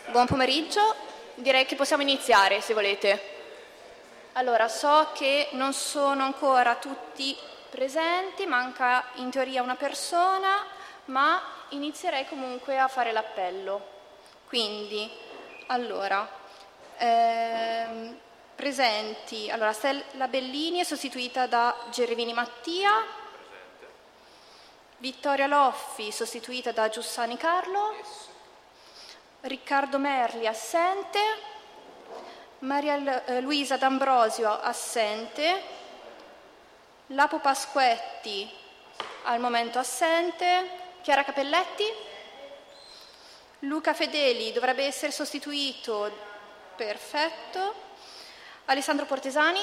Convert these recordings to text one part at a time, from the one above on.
Buon pomeriggio, direi che possiamo iniziare se volete. Allora, so che non sono ancora tutti presenti, manca in teoria una persona, ma inizierei comunque a fare l'appello. Quindi, allora, presenti, allora Stella Bellini è sostituita da Gervini Mattia, Vittoria Loffi sostituita da Giussani Carlo, Riccardo Merli assente, Maria Luisa D'Ambrosio assente, Lapo Pasquetti al momento assente, Chiara Capelletti, Luca Fedeli dovrebbe essere sostituito, perfetto, Alessandro Portesani,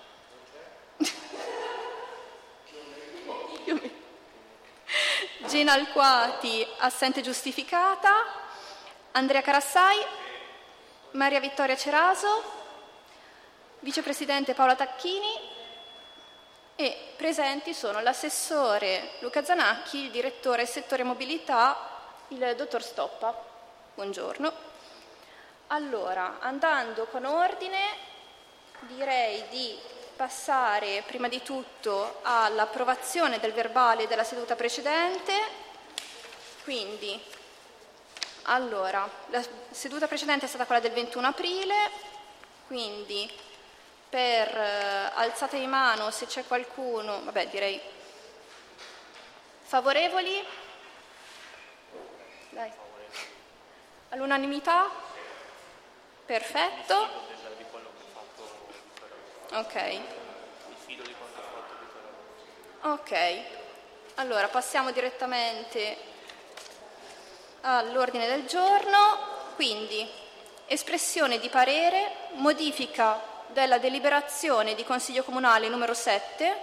Gina Alquati assente giustificata, Andrea Carassai, Maria Vittoria Ceraso, vicepresidente Paola Tacchini e presenti sono l'assessore Luca Zanacchi, il direttore settore mobilità, il dottor Stoppa. Buongiorno. Allora, andando con ordine, direi di passare prima di tutto all'approvazione del verbale della seduta precedente. Quindi, allora, la seduta precedente è stata quella del 21 aprile, quindi per alzata di mano se c'è qualcuno, vabbè direi favorevoli? Dai. All'unanimità? Perfetto. Ok. Ok, allora passiamo direttamente all'ordine del giorno. Quindi espressione di parere, modifica della deliberazione di Consiglio Comunale numero 7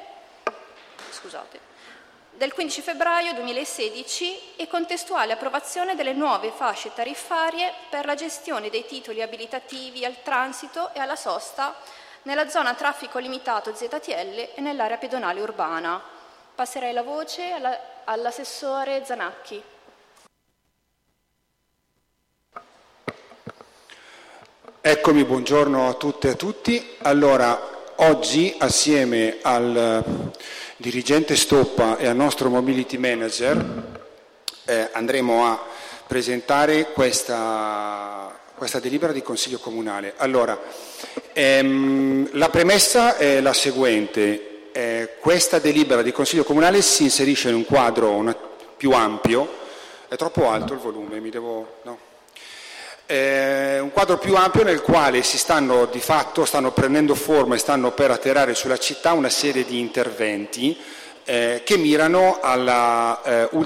del 15 febbraio 2016 e contestuale approvazione delle nuove fasce tariffarie per la gestione dei titoli abilitativi al transito e alla sosta nella zona traffico limitato ZTL e nell'area pedonale urbana. Passerei la voce all'assessore Zanacchi. Eccomi, buongiorno a tutte e a tutti. Allora, oggi assieme al dirigente Stoppa e al nostro mobility manager andremo a presentare questa delibera di Consiglio Comunale. Allora, la premessa è la seguente. Questa delibera di Consiglio Comunale si inserisce in un quadro più ampio. È troppo alto il volume, no? Un quadro più ampio nel quale stanno prendendo forma e stanno per atterrare sulla città una serie di interventi che mirano alla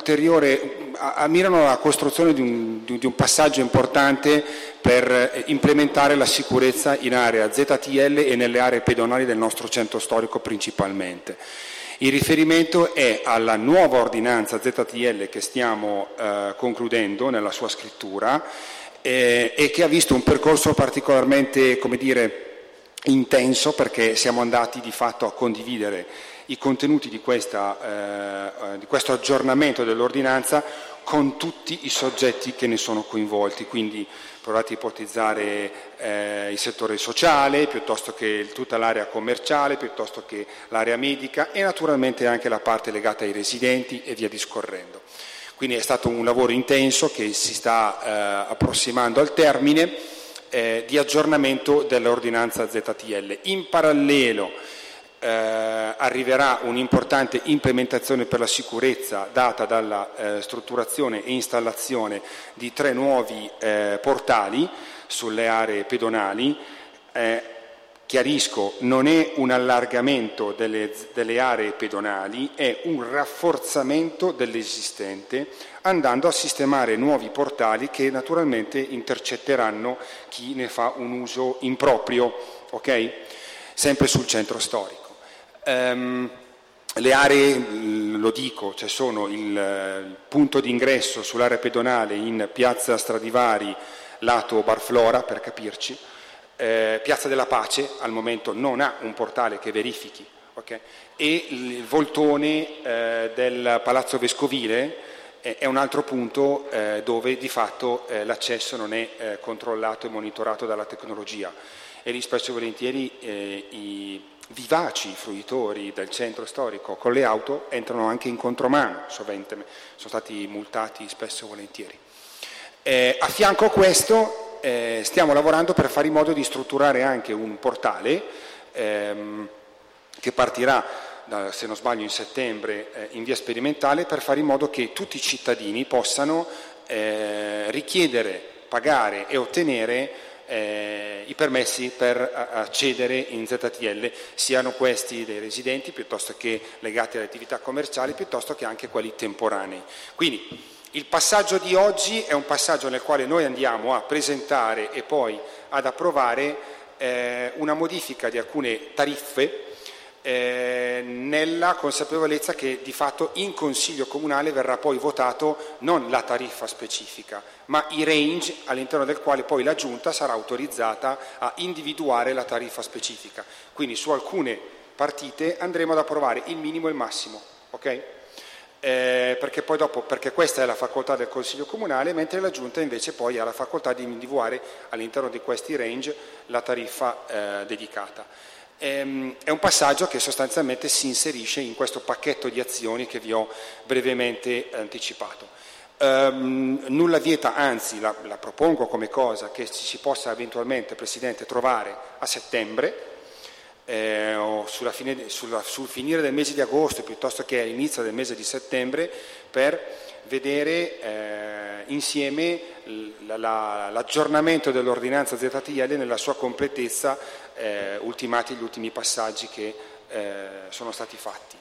costruzione di un passaggio importante per implementare la sicurezza in area ZTL e nelle aree pedonali del nostro centro storico principalmente. Il riferimento è alla nuova ordinanza ZTL che stiamo concludendo nella sua scrittura e che ha visto un percorso particolarmente, intenso, perché siamo andati di fatto a condividere i contenuti di questo aggiornamento dell'ordinanza con tutti i soggetti che ne sono coinvolti, quindi provate a ipotizzare il settore sociale, piuttosto che tutta l'area commerciale, piuttosto che l'area medica e naturalmente anche la parte legata ai residenti e via discorrendo. Quindi è stato un lavoro intenso che si sta approssimando al termine di aggiornamento dell'ordinanza ZTL. In parallelo arriverà un'importante implementazione per la sicurezza data dalla strutturazione e installazione di 3 nuovi portali sulle aree pedonali. Chiarisco, non è un allargamento delle aree pedonali, è un rafforzamento dell'esistente, andando a sistemare nuovi portali che naturalmente intercetteranno chi ne fa un uso improprio, ok? Sempre sul centro storico. Le aree, lo dico, sono il punto d'ingresso sull'area pedonale in piazza Stradivari, lato Barflora, per capirci. Piazza della Pace al momento non ha un portale che verifichi, okay? E il voltone del Palazzo Vescovile è un altro punto dove di fatto l'accesso non è controllato e monitorato dalla tecnologia, e lì spesso e volentieri i vivaci fruitori del centro storico con le auto entrano anche in contromano, sovente sono stati multati spesso e volentieri. A fianco a questo stiamo lavorando per fare in modo di strutturare anche un portale che partirà, se non sbaglio, in settembre in via sperimentale, per fare in modo che tutti i cittadini possano richiedere, pagare e ottenere i permessi per accedere in ZTL, siano questi dei residenti piuttosto che legati alle attività commerciali, piuttosto che anche quelli temporanei. Quindi il passaggio di oggi è un passaggio nel quale noi andiamo a presentare e poi ad approvare una modifica di alcune tariffe, nella consapevolezza che di fatto in Consiglio Comunale verrà poi votato non la tariffa specifica, ma i range all'interno del quale poi la Giunta sarà autorizzata a individuare la tariffa specifica. Quindi su alcune partite andremo ad approvare il minimo e il massimo, ok? Perché poi dopo, perché questa è la facoltà del Consiglio Comunale, mentre la Giunta invece poi ha la facoltà di individuare all'interno di questi range la tariffa dedicata. È un passaggio che sostanzialmente si inserisce in questo pacchetto di azioni che vi ho brevemente anticipato. Nulla vieta, anzi la propongo come cosa che ci si possa eventualmente, Presidente, trovare a settembre o sul finire del mese di agosto piuttosto che all'inizio del mese di settembre, per vedere insieme l'aggiornamento dell'ordinanza ZTL nella sua completezza, ultimati gli ultimi passaggi che sono stati fatti.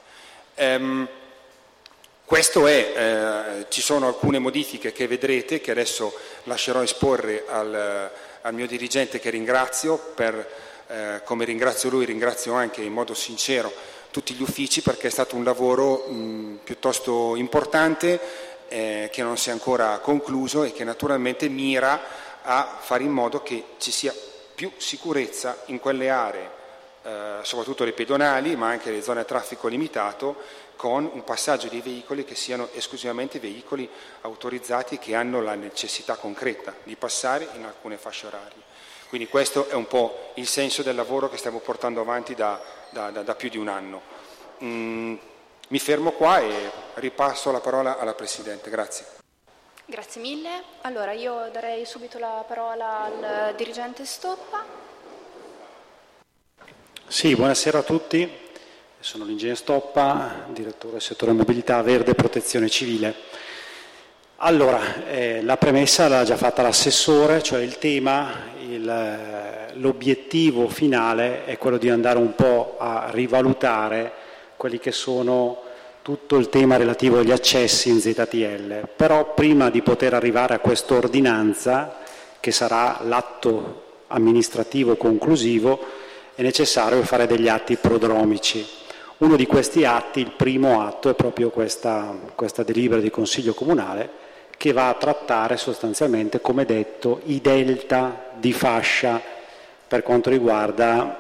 Questo ci sono alcune modifiche che vedrete, che adesso lascerò esporre al mio dirigente, che ringrazio, come ringrazio lui, ringrazio anche in modo sincero tutti gli uffici, perché è stato un lavoro piuttosto importante che non si è ancora concluso e che naturalmente mira a fare in modo che ci sia più sicurezza in quelle aree, soprattutto le pedonali, ma anche le zone a traffico limitato, con un passaggio di veicoli che siano esclusivamente veicoli autorizzati, che hanno la necessità concreta di passare in alcune fasce orarie. Quindi questo è un po' il senso del lavoro che stiamo portando avanti da più di un anno. Mi fermo qua e ripasso la parola alla Presidente. Grazie. Grazie mille. Allora io darei subito la parola al dirigente Stoppa. Sì, buonasera a tutti. Sono l'ingegnere Stoppa, direttore del settore mobilità verde e protezione civile. Allora, la premessa l'ha già fatta l'assessore, cioè il tema, l'obiettivo finale è quello di andare un po' a rivalutare quelli che sono tutto il tema relativo agli accessi in ZTL. Però prima di poter arrivare a questa ordinanza, che sarà l'atto amministrativo conclusivo, è necessario fare degli atti prodromici. Uno di questi atti, il primo atto, è proprio questa delibera di Consiglio Comunale, che va a trattare sostanzialmente, come detto, i delta di fascia per quanto riguarda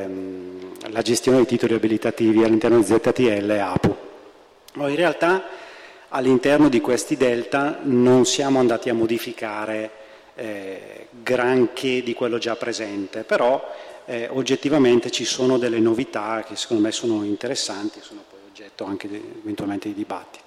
la gestione dei titoli abilitativi all'interno di ZTL e APU. In realtà all'interno di questi delta non siamo andati a modificare granché di quello già presente, però oggettivamente ci sono delle novità che secondo me sono interessanti, sono poi oggetto anche eventualmente di dibattito.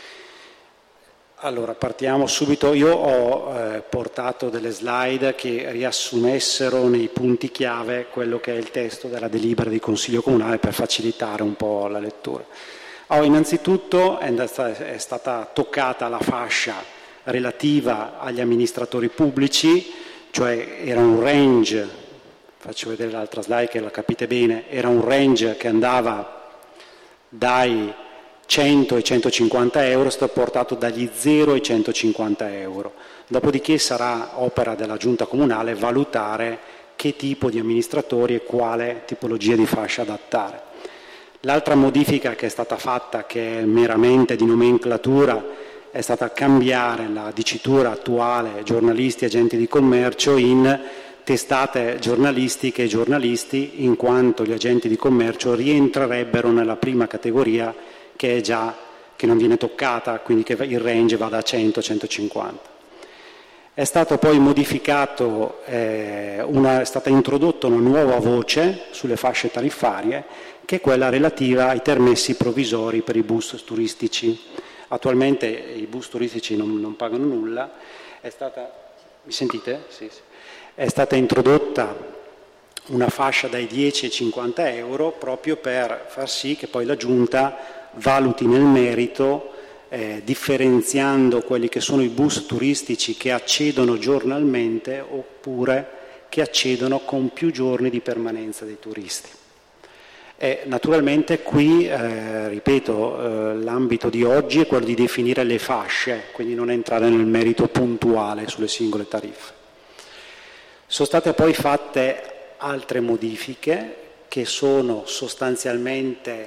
Allora, partiamo subito. Io ho portato delle slide che riassumessero nei punti chiave quello che è il testo della delibera di Consiglio Comunale, per facilitare un po' la lettura. Innanzitutto è stata toccata la fascia relativa agli amministratori pubblici, cioè era un range, faccio vedere l'altra slide che la capite bene, era un range che andava dai 100 ai 150 euro, è stato portato dagli 0 ai 150 euro. Dopodiché sarà opera della Giunta Comunale valutare che tipo di amministratori e quale tipologia di fascia adattare. L'altra modifica che è stata fatta, che è meramente di nomenclatura, è stata cambiare la dicitura attuale giornalisti e agenti di commercio in testate giornalistiche e giornalisti, in quanto gli agenti di commercio rientrerebbero nella prima categoria che che non viene toccata, quindi che il range va da 100 a 150. È stato poi modificato, è stata introdotta una nuova voce sulle fasce tariffarie, che è quella relativa ai permessi provvisori per i bus turistici. Attualmente i bus turistici non pagano nulla. Mi sentite? Sì. È stata introdotta una fascia dai 10 ai 50 euro proprio per far sì che poi la Giunta valuti nel merito, differenziando quelli che sono i bus turistici che accedono giornalmente oppure che accedono con più giorni di permanenza dei turisti. Naturalmente qui, ripeto, l'ambito di oggi è quello di definire le fasce, quindi non entrare nel merito puntuale sulle singole tariffe. Sono state poi fatte altre modifiche che sono sostanzialmente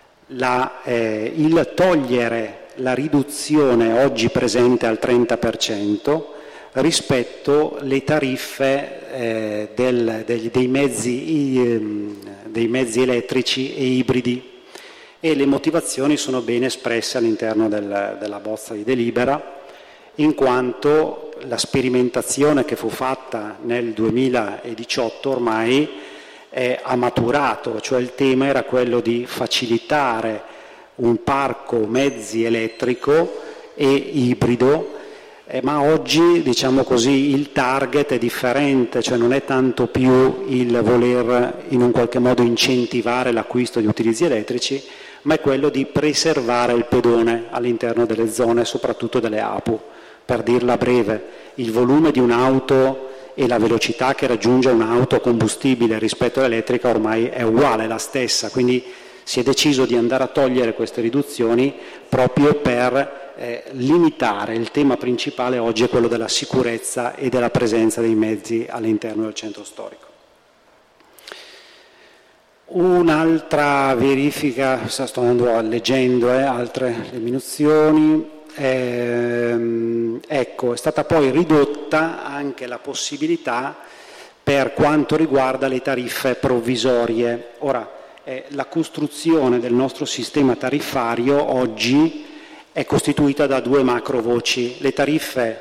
il togliere la riduzione oggi presente al 30% rispetto alle tariffe dei mezzi elettrici e ibridi, e le motivazioni sono ben espresse all'interno della bozza di delibera, in quanto la sperimentazione che fu fatta nel 2018 ormai ha maturato, cioè il tema era quello di facilitare un parco mezzi elettrico e ibrido, ma oggi, diciamo così, il target è differente, cioè non è tanto più il voler in un qualche modo incentivare l'acquisto di utilizzi elettrici, ma è quello di preservare il pedone all'interno delle zone, soprattutto delle APU. Per dirla breve, il volume di un'auto e la velocità che raggiunge un'auto combustibile rispetto all'elettrica ormai è uguale, la stessa, quindi si è deciso di andare a togliere queste riduzioni proprio per limitare. Il tema principale oggi è quello della sicurezza e della presenza dei mezzi all'interno del centro storico. Un'altra verifica, sto andando leggendo altre diminuzioni, ecco, è stata poi ridotta anche la possibilità per quanto riguarda le tariffe provvisorie. Ora, la costruzione del nostro sistema tariffario oggi è costituita da due macro voci: le tariffe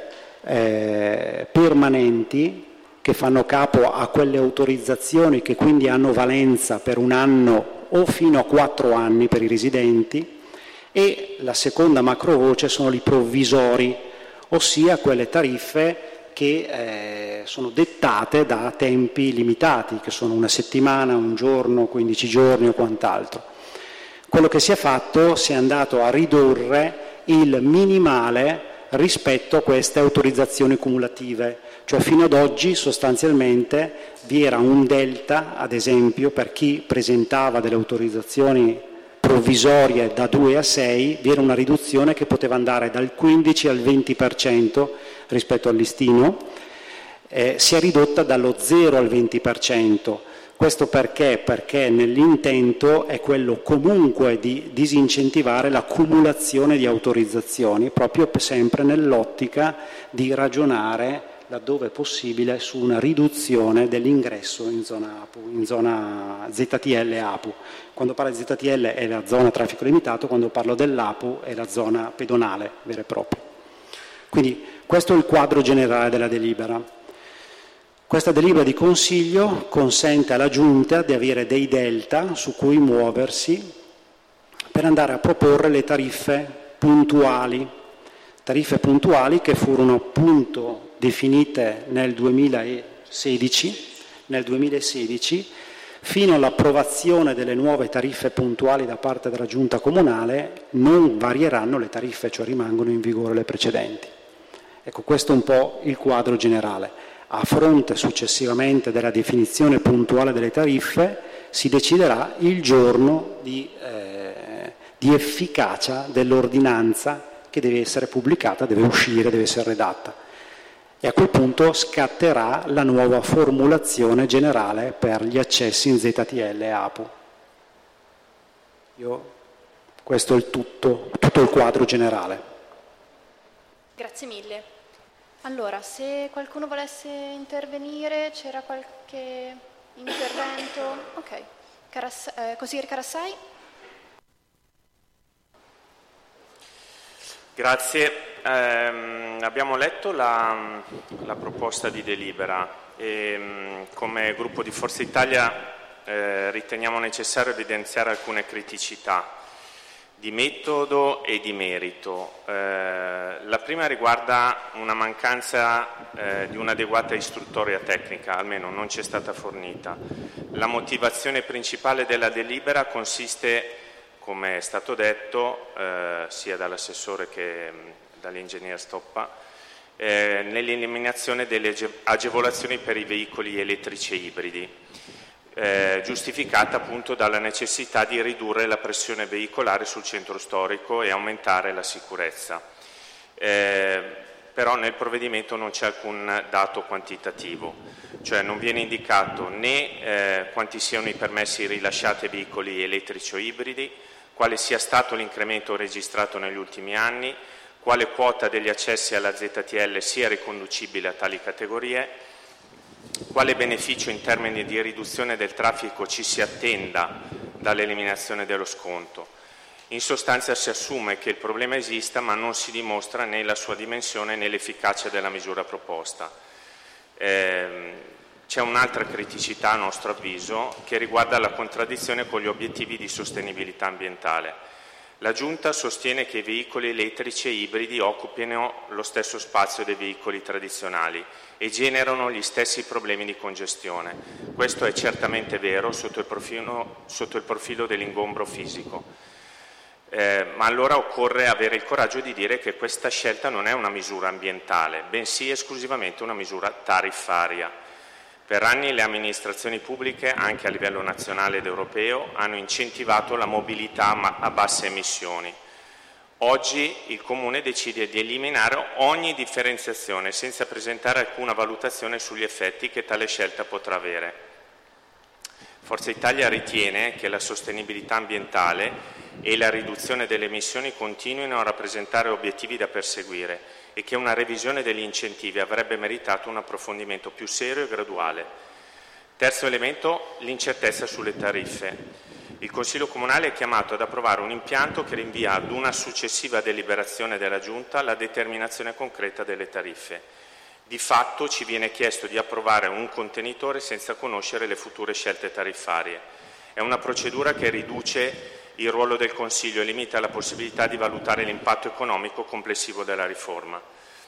permanenti, che fanno capo a quelle autorizzazioni che quindi hanno valenza per un anno o fino a 4 anni per i residenti, e la seconda macro voce sono i provvisori, ossia quelle tariffe che sono dettate da tempi limitati, che sono una settimana, un giorno, 15 giorni o quant'altro. Quello che si è fatto, si è andato a ridurre il minimale rispetto a queste autorizzazioni cumulative, cioè fino ad oggi sostanzialmente vi era un delta, ad esempio per chi presentava delle autorizzazioni provvisorie da 2 a 6, vi era una riduzione che poteva andare dal 15 al 20% rispetto al listino, si è ridotta dallo 0 al 20%. Questo perché? Perché nell'intento è quello comunque di disincentivare l'accumulazione di autorizzazioni, proprio sempre nell'ottica di ragionare, laddove possibile, su una riduzione dell'ingresso in zona APU, in zona ZTL e APU. Quando parlo di ZTL è la zona traffico limitato, quando parlo dell'APU è la zona pedonale vera e propria. Quindi questo è il quadro generale della delibera. Questa delibera di consiglio consente alla Giunta di avere dei delta su cui muoversi per andare a proporre le tariffe puntuali che furono appunto definite nel 2016, fino all'approvazione delle nuove tariffe puntuali da parte della Giunta Comunale non varieranno le tariffe, cioè rimangono in vigore le precedenti. Ecco, questo è un po' il quadro generale. A fronte successivamente della definizione puntuale delle tariffe si deciderà il giorno di efficacia dell'ordinanza che deve essere pubblicata, deve uscire, deve essere redatta. E a quel punto scatterà la nuova formulazione generale per gli accessi in ZTL e APU. Questo è il tutto il quadro generale. Grazie mille. Allora, se qualcuno volesse intervenire, c'era qualche intervento? Ok. Consigliere Carassai? Grazie. Abbiamo letto la proposta di delibera e come gruppo di Forza Italia riteniamo necessario evidenziare alcune criticità di metodo e di merito. La prima riguarda una mancanza di un'adeguata istruttoria tecnica, almeno non ci è stata fornita. La motivazione principale della delibera consiste, come è stato detto sia dall'assessore che dall'ingegner Stoppa, nell'eliminazione delle agevolazioni per i veicoli elettrici e ibridi, giustificata appunto dalla necessità di ridurre la pressione veicolare sul centro storico e aumentare la sicurezza. Però nel provvedimento non c'è alcun dato quantitativo, cioè non viene indicato né quanti siano i permessi rilasciati ai veicoli elettrici o ibridi, quale sia stato l'incremento registrato negli ultimi anni, quale quota degli accessi alla ZTL sia riconducibile a tali categorie, quale beneficio in termini di riduzione del traffico ci si attenda dall'eliminazione dello sconto. In sostanza si assume che il problema esista, ma non si dimostra né la sua dimensione né l'efficacia della misura proposta. C'è un'altra criticità, a nostro avviso, che riguarda la contraddizione con gli obiettivi di sostenibilità ambientale. La Giunta sostiene che i veicoli elettrici e ibridi occupino lo stesso spazio dei veicoli tradizionali e generano gli stessi problemi di congestione. Questo è certamente vero sotto il profilo dell'ingombro fisico. Ma allora occorre avere il coraggio di dire che questa scelta non è una misura ambientale, bensì esclusivamente una misura tariffaria. Per anni le amministrazioni pubbliche, anche a livello nazionale ed europeo, hanno incentivato la mobilità a basse emissioni. Oggi il Comune decide di eliminare ogni differenziazione senza presentare alcuna valutazione sugli effetti che tale scelta potrà avere. Forza Italia ritiene che la sostenibilità ambientale e la riduzione delle emissioni continuino a rappresentare obiettivi da perseguire e che una revisione degli incentivi avrebbe meritato un approfondimento più serio e graduale. Terzo elemento, l'incertezza sulle tariffe. Il Consiglio Comunale è chiamato ad approvare un impianto che rinvia ad una successiva deliberazione della Giunta la determinazione concreta delle tariffe. Di fatto ci viene chiesto di approvare un contenitore senza conoscere le future scelte tariffarie. È una procedura che riduce il ruolo del Consiglio e limita la possibilità di valutare l'impatto economico complessivo della riforma.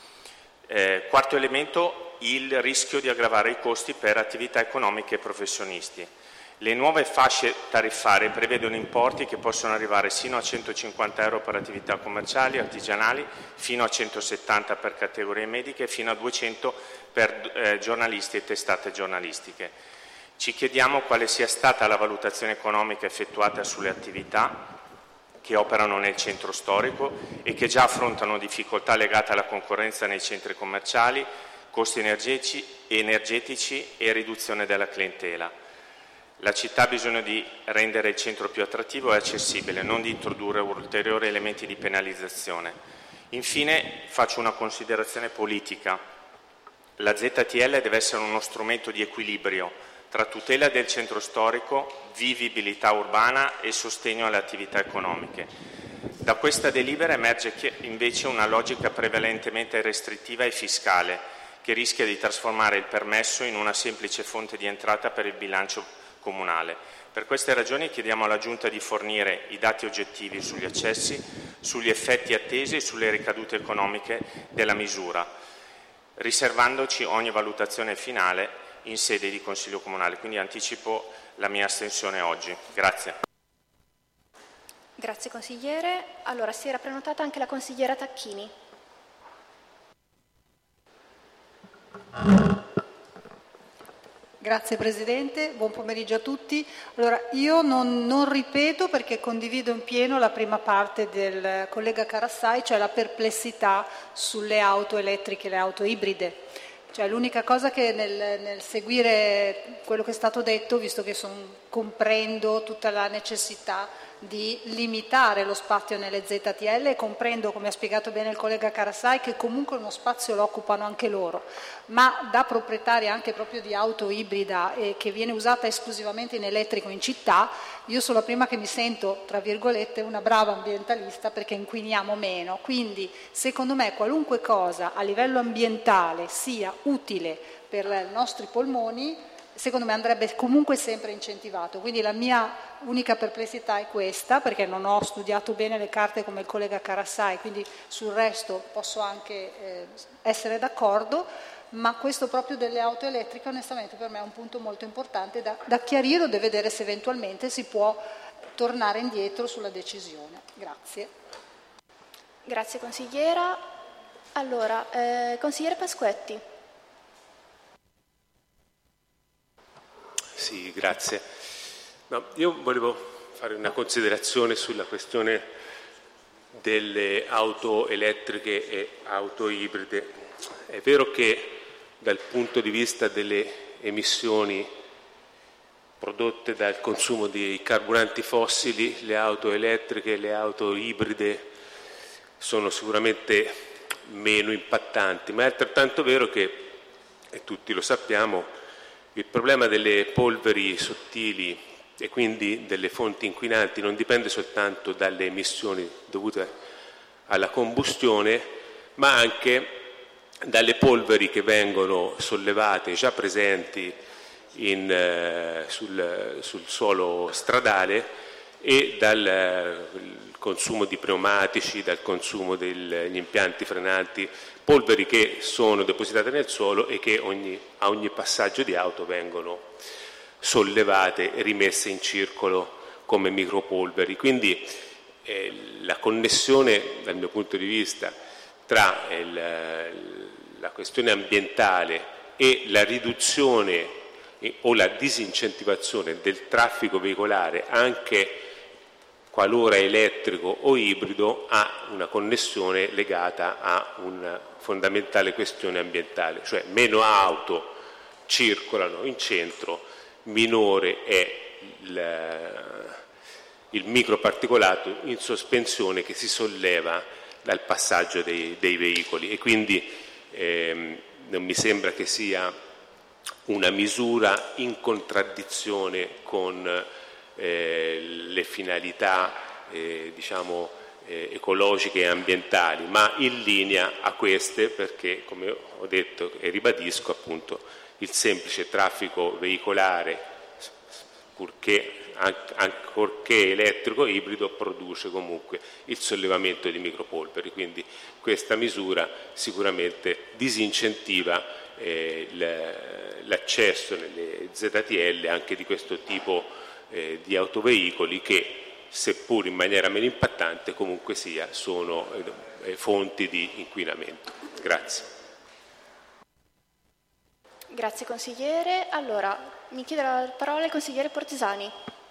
Quarto elemento, il rischio di aggravare i costi per attività economiche e professionisti. Le nuove fasce tariffarie prevedono importi che possono arrivare sino a 150 euro per attività commerciali, artigianali, fino a 170 per categorie mediche e fino a 200 per giornalisti e testate giornalistiche. Ci chiediamo quale sia stata la valutazione economica effettuata sulle attività che operano nel centro storico e che già affrontano difficoltà legate alla concorrenza nei centri commerciali, costi energetici e riduzione della clientela. La città ha bisogno di rendere il centro più attrattivo e accessibile, non di introdurre ulteriori elementi di penalizzazione. Infine faccio una considerazione politica. La ZTL deve essere uno strumento di equilibrio tra tutela del centro storico, vivibilità urbana e sostegno alle attività economiche. Da questa delibera emerge invece una logica prevalentemente restrittiva e fiscale, che rischia di trasformare il permesso in una semplice fonte di entrata per il bilancio comunale. Per queste ragioni chiediamo alla Giunta di fornire i dati oggettivi sugli accessi, sugli effetti attesi e sulle ricadute economiche della misura, riservandoci ogni valutazione finale in sede di Consiglio Comunale. Quindi anticipo la mia astensione oggi. Grazie. Grazie consigliere. Allora si era prenotata anche la consigliera Tacchini. Grazie Presidente, buon pomeriggio a tutti. Allora, io non ripeto perché condivido in pieno la prima parte del collega Carassai, cioè la perplessità sulle auto elettriche e le auto ibride. Cioè, l'unica cosa che nel seguire quello che è stato detto, visto che comprendo tutta la necessità di limitare lo spazio nelle ZTL, e comprendo, come ha spiegato bene il collega Carassai, che comunque uno spazio lo occupano anche loro, ma da proprietaria anche proprio di auto ibrida che viene usata esclusivamente in elettrico in città, io sono la prima che mi sento, tra virgolette, una brava ambientalista, perché inquiniamo meno. Quindi secondo me qualunque cosa a livello ambientale sia utile per i nostri polmoni, secondo me andrebbe comunque sempre incentivato. Quindi la mia unica perplessità è questa, perché non ho studiato bene le carte come il collega Carassai, quindi sul resto posso anche essere d'accordo, ma questo proprio delle auto elettriche onestamente per me è un punto molto importante da chiarire, o da vedere se eventualmente si può tornare indietro sulla decisione. Grazie. Grazie consigliera. Allora, consigliere Pasquetti. Sì, grazie. No, io volevo fare una considerazione sulla questione delle auto elettriche e auto ibride. È vero che dal punto di vista delle emissioni prodotte dal consumo di carburanti fossili, le auto elettriche e le auto ibride sono sicuramente meno impattanti, ma è altrettanto vero che, e tutti lo sappiamo, il problema delle polveri sottili e quindi delle fonti inquinanti non dipende soltanto dalle emissioni dovute alla combustione, ma anche dalle polveri che vengono sollevate, già presenti sul suolo stradale, e dal consumo di pneumatici, dal consumo degli impianti frenanti, polveri che sono depositate nel suolo e che a ogni passaggio di auto vengono sollevate e rimesse in circolo come micropolveri. Quindi la connessione, dal mio punto di vista, tra la questione ambientale e la riduzione o la disincentivazione del traffico veicolare, anche qualora elettrico o ibrido, ha una connessione legata a una fondamentale questione ambientale, cioè meno auto circolano in centro, minore è il microparticolato in sospensione che si solleva dal passaggio dei veicoli, e quindi non mi sembra che sia una misura in contraddizione con le finalità ecologiche e ambientali, ma in linea a queste, perché, come ho detto e ribadisco, appunto, il semplice traffico veicolare, ancorché elettrico o ibrido, produce comunque il sollevamento di micropolveri. Quindi questa misura sicuramente disincentiva l'accesso nelle ZTL anche di questo tipo di autoveicoli che, seppur in maniera meno impattante, comunque sia, sono fonti di inquinamento. Grazie. Grazie consigliere. Allora, mi chiede la parola il consigliere Portesani.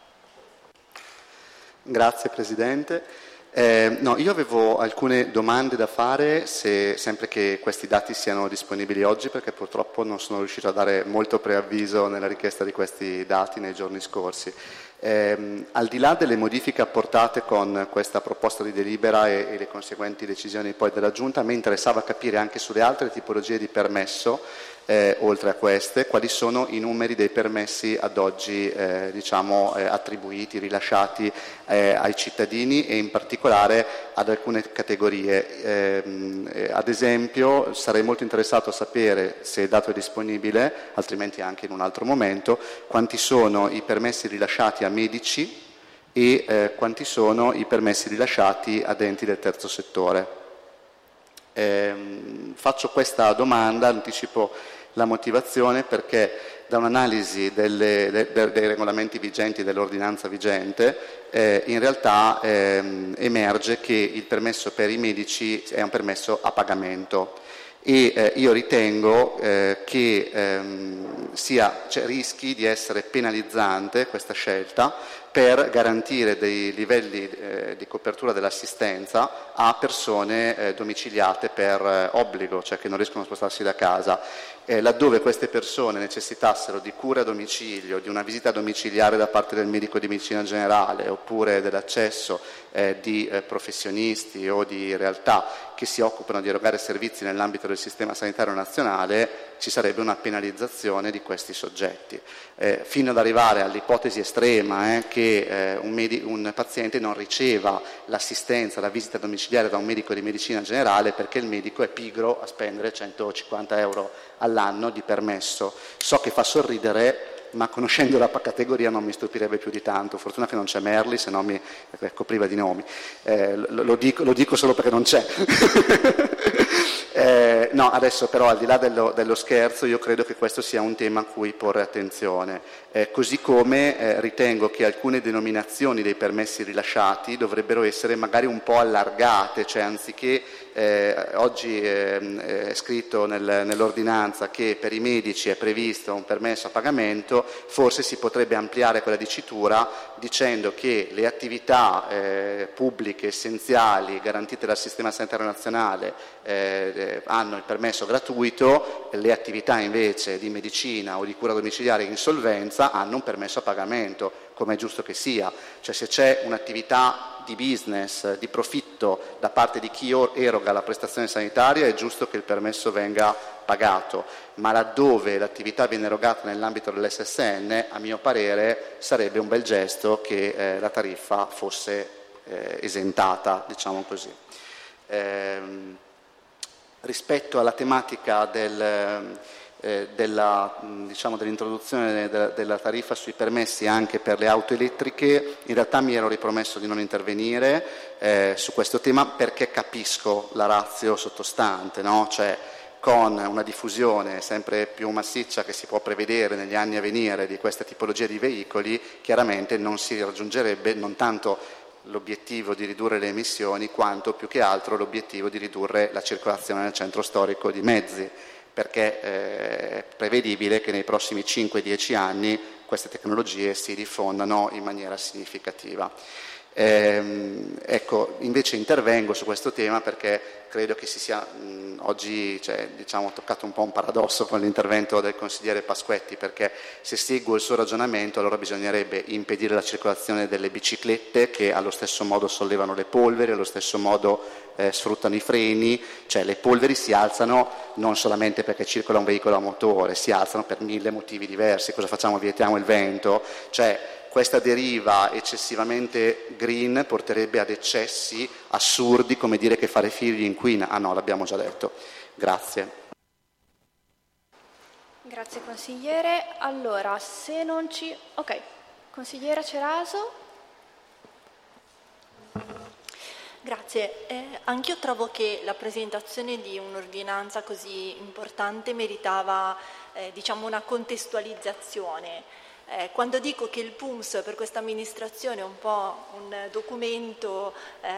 Grazie Presidente. Io avevo alcune domande da fare, sempre che questi dati siano disponibili oggi, perché purtroppo non sono riuscito a dare molto preavviso nella richiesta di questi dati nei giorni scorsi. Al di là delle modifiche apportate con questa proposta di delibera e le conseguenti decisioni poi della Giunta, mi interessava capire anche sulle altre tipologie di permesso, oltre a queste, quali sono i numeri dei permessi ad oggi attribuiti, rilasciati ai cittadini, e in particolare ad alcune categorie. Ad esempio, sarei molto interessato a sapere, se il dato è disponibile, altrimenti anche in un altro momento, quanti sono i permessi rilasciati a medici e quanti sono i permessi rilasciati ad enti del terzo settore. Faccio questa domanda, anticipo la motivazione, perché da un'analisi dei regolamenti vigenti, dell'ordinanza vigente, in realtà emerge che il permesso per i medici è un permesso a pagamento, e io ritengo che rischi di essere penalizzante questa scelta, per garantire dei livelli di copertura dell'assistenza a persone domiciliate per obbligo, cioè che non riescono a spostarsi da casa. Laddove queste persone necessitassero di cure a domicilio, di una visita domiciliare da parte del medico di medicina generale, oppure dell'accesso di professionisti o di realtà che si occupano di erogare servizi nell'ambito del sistema sanitario nazionale, ci sarebbe una penalizzazione di questi soggetti, fino ad arrivare all'ipotesi estrema che un paziente non riceva l'assistenza, la visita domiciliare da un medico di medicina generale perché il medico è pigro a spendere 150 euro all'anno di permesso. So che fa sorridere, ma conoscendo la categoria non mi stupirebbe più di tanto. Fortuna che non c'è Merli, se no mi copriva di nomi. Lo dico solo perché non c'è. No, adesso però al di là dello scherzo, io credo che questo sia un tema a cui porre attenzione, così come ritengo che alcune denominazioni dei permessi rilasciati dovrebbero essere magari un po' allargate, cioè anziché oggi è scritto nell'ordinanza che per i medici è previsto un permesso a pagamento, forse si potrebbe ampliare quella dicitura dicendo che le attività pubbliche essenziali garantite dal sistema sanitario nazionale hanno il permesso gratuito, le attività invece di medicina o di cura domiciliare in insolvenza hanno un permesso a pagamento, come è giusto che sia. Cioè se c'è un'attività di business, di profitto da parte di chi eroga la prestazione sanitaria, è giusto che il permesso venga pagato, ma laddove l'attività viene erogata nell'ambito dell'SSN, a mio parere sarebbe un bel gesto che la tariffa fosse esentata, diciamo così. Rispetto alla tematica dell'introduzione della tariffa sui permessi anche per le auto elettriche, in realtà mi ero ripromesso di non intervenire su questo tema perché capisco la ratio sottostante, no? Cioè, con una diffusione sempre più massiccia che si può prevedere negli anni a venire di questa tipologia di veicoli, chiaramente non si raggiungerebbe non tanto l'obiettivo di ridurre le emissioni quanto più che altro l'obiettivo di ridurre la circolazione nel centro storico di mezzi, perché è prevedibile che nei prossimi 5-10 anni queste tecnologie si diffondano in maniera significativa. Ecco, invece intervengo su questo tema perché credo che si sia oggi toccato un po' un paradosso con l'intervento del consigliere Pasquetti, perché se seguo il suo ragionamento allora bisognerebbe impedire la circolazione delle biciclette che allo stesso modo sollevano le polveri, allo stesso modo sfruttano i freni, cioè le polveri si alzano non solamente perché circola un veicolo a motore, si alzano per 1000 motivi diversi. Cosa facciamo? Vietiamo il vento? Cioè, questa deriva eccessivamente green porterebbe ad eccessi assurdi, come dire che fare figli inquina. Ah no, l'abbiamo già detto. Grazie. Grazie consigliere. Allora, se non ci... Ok, consigliera Ceraso. Grazie. Anch'io trovo che la presentazione di un'ordinanza così importante meritava una contestualizzazione. Quando dico che il PUMS per questa amministrazione è un po' un documento,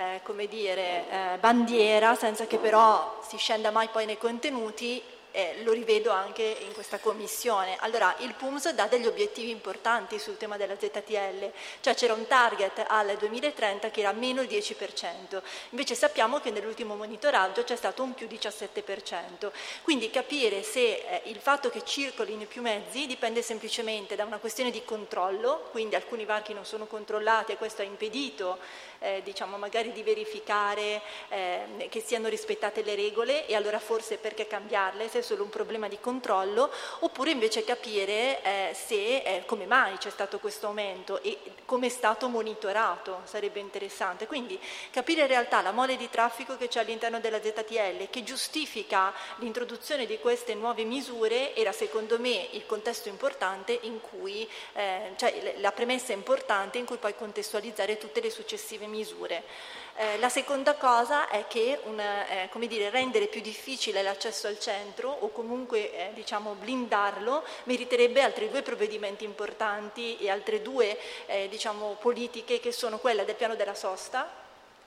bandiera, senza che però si scenda mai poi nei contenuti, lo rivedo anche in questa commissione. Allora, il PUMS dà degli obiettivi importanti sul tema della ZTL, cioè c'era un target al 2030 che era meno il 10%, invece sappiamo che nell'ultimo monitoraggio c'è stato un più 17%, quindi capire se il fatto che circolino più mezzi dipende semplicemente da una questione di controllo, quindi alcuni varchi non sono controllati e questo ha impedito magari di verificare che siano rispettate le regole, e allora forse perché cambiarle se è solo un problema di controllo, oppure invece capire se come mai c'è stato questo aumento e come è stato monitorato, sarebbe interessante. Quindi capire in realtà la mole di traffico che c'è all'interno della ZTL che giustifica l'introduzione di queste nuove misure era secondo me il contesto importante in cui, la premessa importante in cui poi contestualizzare tutte le successive misure. La seconda cosa è che rendere più difficile l'accesso al centro o comunque blindarlo meriterebbe altri 2 provvedimenti importanti e altre 2 politiche, che sono quella del piano della sosta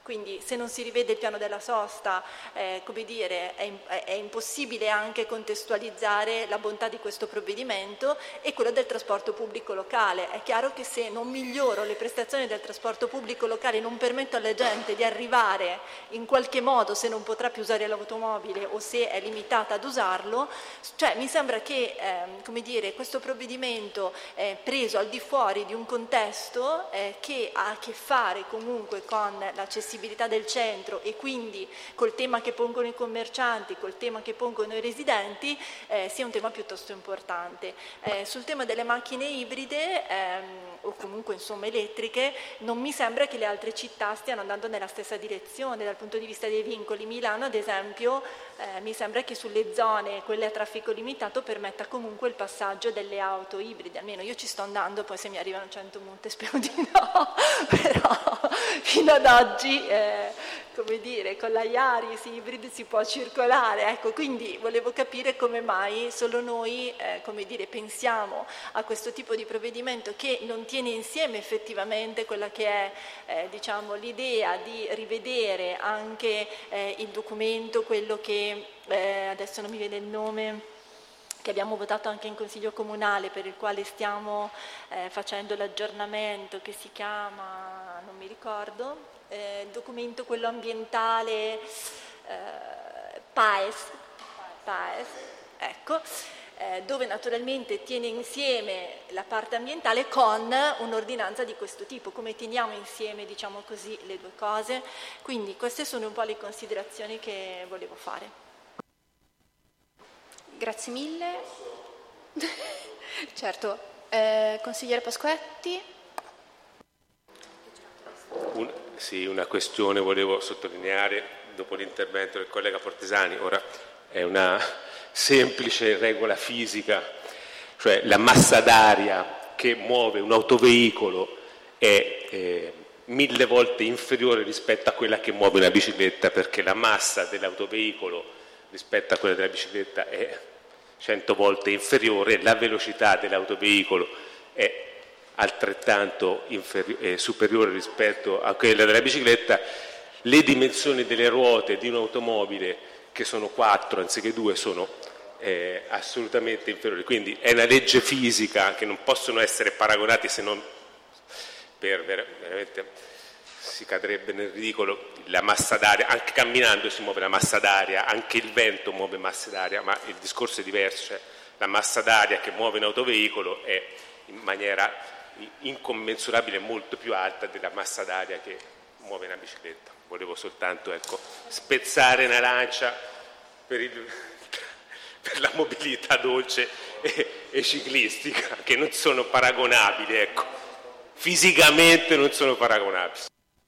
Quindi se non si rivede il piano della sosta, come dire, è impossibile anche contestualizzare la bontà di questo provvedimento e quello del trasporto pubblico locale. È chiaro che se non miglioro le prestazioni del trasporto pubblico locale, non permetto alla gente di arrivare in qualche modo, se non potrà più usare l'automobile o se è limitata ad usarlo, cioè mi sembra che come dire, questo provvedimento è preso al di fuori di un contesto che ha a che fare comunque con l'accessibilità del centro e quindi col tema che pongono i commercianti, col tema che pongono i residenti, sia un tema piuttosto importante. Sul tema delle macchine ibride o comunque insomma elettriche, non mi sembra che le altre città stiano andando nella stessa direzione dal punto di vista dei vincoli. Milano ad esempio mi sembra che sulle zone, quelle a traffico limitato, permetta comunque il passaggio delle auto ibride, almeno io ci sto andando, poi se mi arrivano 100 multe spero di no, però fino ad oggi come dire, con la Yaris ibride si può circolare, ecco, quindi volevo capire come mai solo noi come dire, pensiamo a questo tipo di provvedimento che non tiene insieme effettivamente quella che è diciamo, l'idea di rivedere anche il documento, quello che adesso non mi viene il nome, che abbiamo votato anche in Consiglio Comunale, per il quale stiamo facendo l'aggiornamento, che si chiama, non mi ricordo, il documento quello ambientale PAES, ecco, dove naturalmente tiene insieme la parte ambientale con un'ordinanza di questo tipo, come teniamo insieme, diciamo così, le due cose. Quindi queste sono un po' le considerazioni che volevo fare. Grazie mille. Certo, consigliere Pasquetti. Una questione volevo sottolineare dopo l'intervento del collega Fortesani. Ora è una semplice regola fisica, cioè la massa d'aria che muove un autoveicolo è 1000 volte inferiore rispetto a quella che muove una bicicletta, perché la massa dell'autoveicolo rispetto a quella della bicicletta è 100 volte inferiore, la velocità dell'autoveicolo è altrettanto superiore rispetto a quella della bicicletta, le dimensioni delle ruote di un'automobile, che sono 4 anziché 2, sono assolutamente inferiori. Quindi è una legge fisica che non possono essere paragonati, se non per veramente si cadrebbe nel ridicolo. La massa d'aria, anche camminando si muove la massa d'aria, anche il vento muove massa d'aria, ma il discorso è diverso. La massa d'aria che muove un autoveicolo è in maniera incommensurabile molto più alta della massa d'aria che muove una bicicletta. Volevo soltanto spezzare una lancia per la mobilità dolce e ciclistica, che non sono paragonabili, fisicamente non sono paragonabili.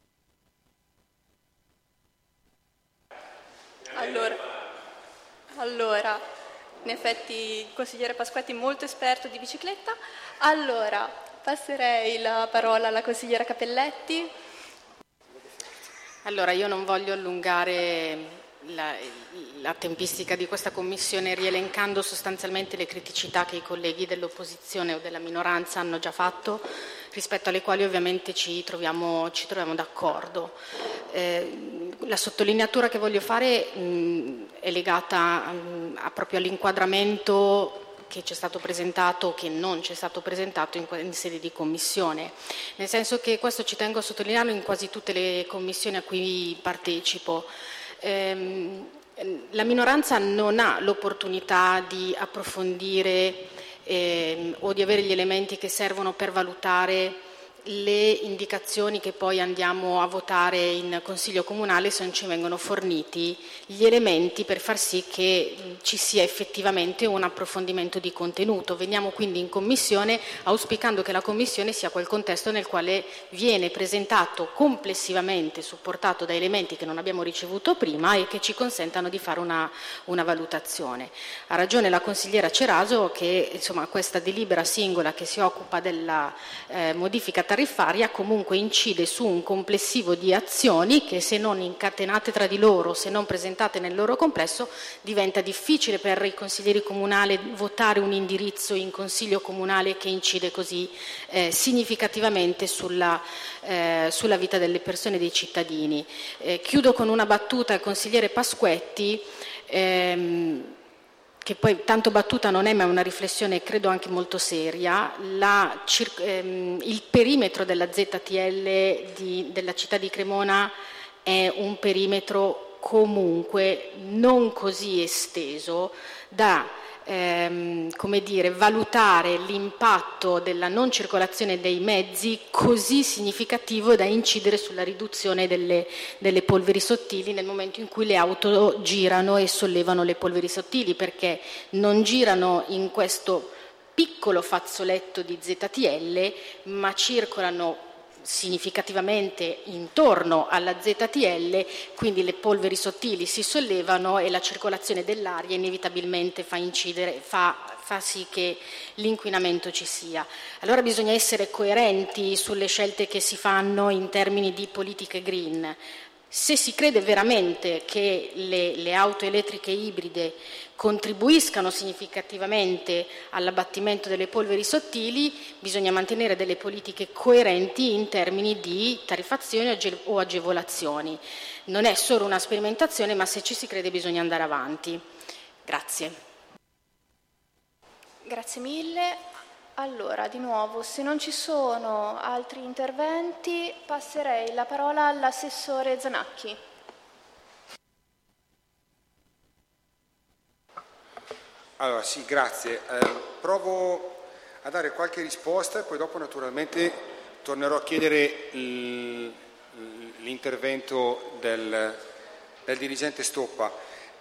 Allora, in effetti il consigliere Pasquetti è molto esperto di bicicletta. Allora, passerei la parola alla consigliera Capelletti. Allora, io non voglio allungare la tempistica di questa commissione rielencando sostanzialmente le criticità che i colleghi dell'opposizione o della minoranza hanno già fatto, rispetto alle quali ovviamente ci troviamo d'accordo. La sottolineatura che voglio fare è legata proprio all'inquadramento che ci è stato presentato o che non ci è stato presentato in sede di commissione, nel senso che questo ci tengo a sottolinearlo in quasi tutte le commissioni a cui partecipo. La minoranza non ha l'opportunità di approfondire o di avere gli elementi che servono per valutare le indicazioni che poi andiamo a votare in Consiglio Comunale, se non ci vengono forniti gli elementi per far sì che ci sia effettivamente un approfondimento di contenuto. Veniamo quindi in Commissione auspicando che la Commissione sia quel contesto nel quale viene presentato complessivamente, supportato da elementi che non abbiamo ricevuto prima e che ci consentano di fare una valutazione. Ha ragione la consigliera Ceraso che questa delibera singola che si occupa della modifica tariffaria comunque incide su un complessivo di azioni che, se non incatenate tra di loro, se non presentate nel loro complesso, diventa difficile per i consiglieri comunali votare un indirizzo in consiglio comunale che incide così significativamente sulla vita delle persone, dei cittadini. Chiudo con una battuta al consigliere Pasquetti, che poi tanto battuta non è, ma è una riflessione credo anche molto seria. Il perimetro della ZTL della città di Cremona è un perimetro comunque non così esteso da valutare l'impatto della non circolazione dei mezzi così significativo da incidere sulla riduzione delle polveri sottili nel momento in cui le auto girano e sollevano le polveri sottili, perché non girano in questo piccolo fazzoletto di ZTL, ma circolano significativamente intorno alla ZTL, quindi le polveri sottili si sollevano e la circolazione dell'aria inevitabilmente fa sì che l'inquinamento ci sia. Allora bisogna essere coerenti sulle scelte che si fanno in termini di politiche green. Se si crede veramente che le auto elettriche ibride contribuiscano significativamente all'abbattimento delle polveri sottili, bisogna mantenere delle politiche coerenti in termini di tariffazioni o agevolazioni. Non è solo una sperimentazione, ma se ci si crede bisogna andare avanti. Grazie. Grazie mille. Allora, di nuovo, se non ci sono altri interventi, passerei la parola all'assessore Zanacchi. Allora, sì, grazie. Provo a dare qualche risposta e poi dopo naturalmente tornerò a chiedere l'intervento del dirigente Stoppa.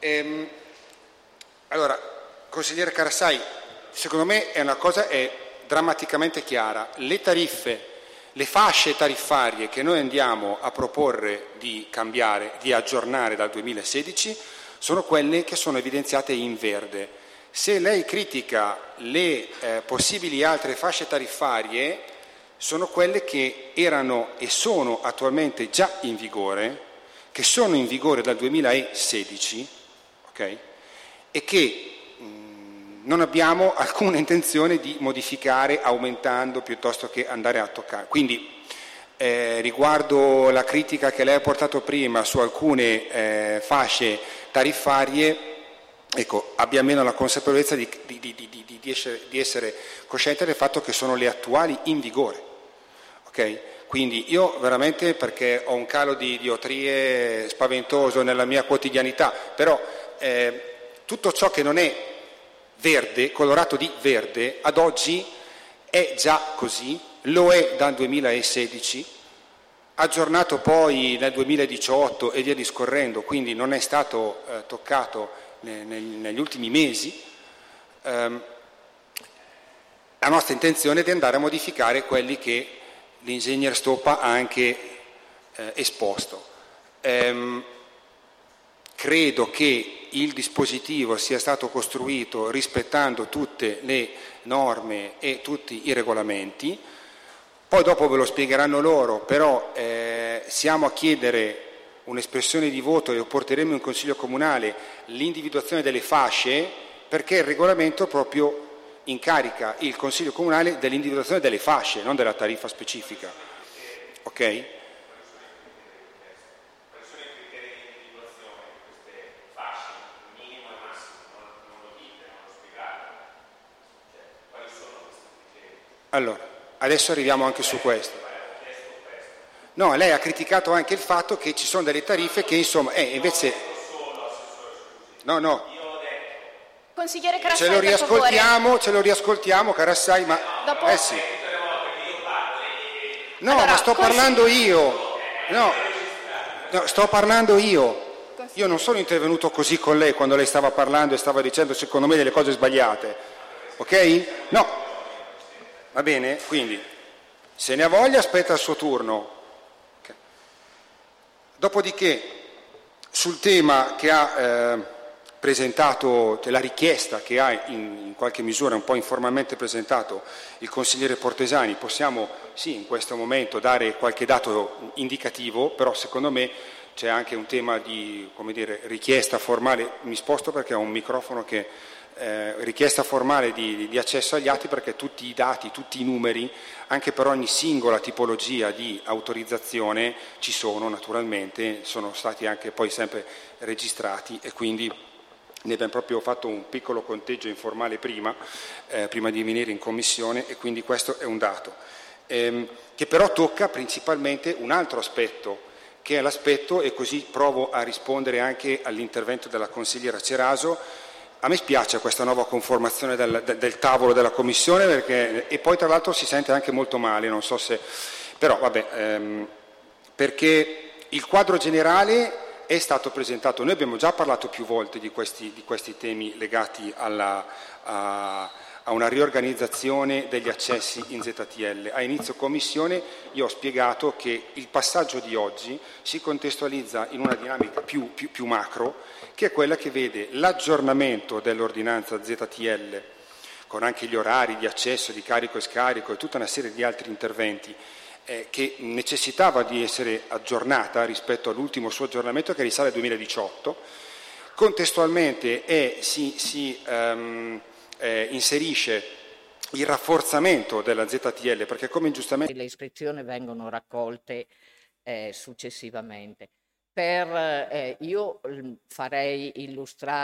Allora, consigliere Carassai, secondo me è una cosa drammaticamente chiara. Le tariffe, le fasce tariffarie che noi andiamo a proporre di cambiare, di aggiornare dal 2016, sono quelle che sono evidenziate in verde. Se lei critica le possibili altre fasce tariffarie, sono quelle che erano e sono attualmente già in vigore, che sono in vigore dal 2016, ok? E che non abbiamo alcuna intenzione di modificare aumentando piuttosto che andare a toccare. Quindi riguardo la critica che lei ha portato prima su alcune fasce tariffarie, ecco, abbia meno la consapevolezza di essere cosciente del fatto che sono le attuali in vigore. Okay? Quindi io veramente, perché ho un calo di diotrie spaventoso nella mia quotidianità, però tutto ciò che non è verde, colorato di verde, ad oggi è già così, lo è dal 2016, aggiornato poi nel 2018 e via discorrendo, quindi non è stato toccato negli ultimi mesi. La nostra intenzione è di andare a modificare quelli che l'ingegner Stoppa ha anche esposto. Credo che il dispositivo sia stato costruito rispettando tutte le norme e tutti i regolamenti, poi dopo ve lo spiegheranno loro, però siamo a chiedere un'espressione di voto e lo porteremo in Consiglio Comunale, l'individuazione delle fasce, perché il regolamento proprio incarica il Consiglio Comunale dell'individuazione delle fasce, non della tariffa specifica. Ok? Allora, adesso arriviamo anche su questo. No, lei ha criticato anche il fatto che ci sono delle tariffe che insomma, invece... No. Consigliere Carassai, ce lo riascoltiamo, Carassai, ma... Dopo... sì. No, allora, ma sto parlando io. No, sto parlando io. Io non sono intervenuto così con lei quando lei stava parlando e stava dicendo secondo me delle cose sbagliate. Ok? No. Va bene? Quindi, se ne ha voglia, aspetta il suo turno. Okay. Dopodiché, sul tema che ha presentato, la richiesta che ha in qualche misura un po' informalmente presentato il consigliere Portesani, possiamo sì in questo momento dare qualche dato indicativo, però secondo me c'è anche un tema di, come dire, richiesta formale, mi sposto perché ho un microfono che richiesta formale di accesso agli atti, perché tutti i dati, tutti i numeri, anche per ogni singola tipologia di autorizzazione ci sono naturalmente, sono stati anche poi sempre registrati e quindi ne abbiamo proprio fatto un piccolo conteggio informale prima di venire in commissione, e quindi questo è un dato che però tocca principalmente un altro aspetto, che è l'aspetto, e così provo a rispondere anche all'intervento della consigliera Ceraso. A me spiace questa nuova conformazione del tavolo della Commissione, e poi tra l'altro si sente anche molto male, non so se... però vabbè, perché il quadro generale è stato presentato, noi abbiamo già parlato più volte di questi temi legati a una riorganizzazione degli accessi in ZTL. A inizio commissione io ho spiegato che il passaggio di oggi si contestualizza in una dinamica più macro, che è quella che vede l'aggiornamento dell'ordinanza ZTL, con anche gli orari di accesso, di carico e scarico e tutta una serie di altri interventi, che necessitava di essere aggiornata rispetto all'ultimo suo aggiornamento, che risale al 2018. Contestualmente si inserisce il rafforzamento della ZTL, perché come giustamente le iscrizioni vengono raccolte successivamente. Io farei illustrare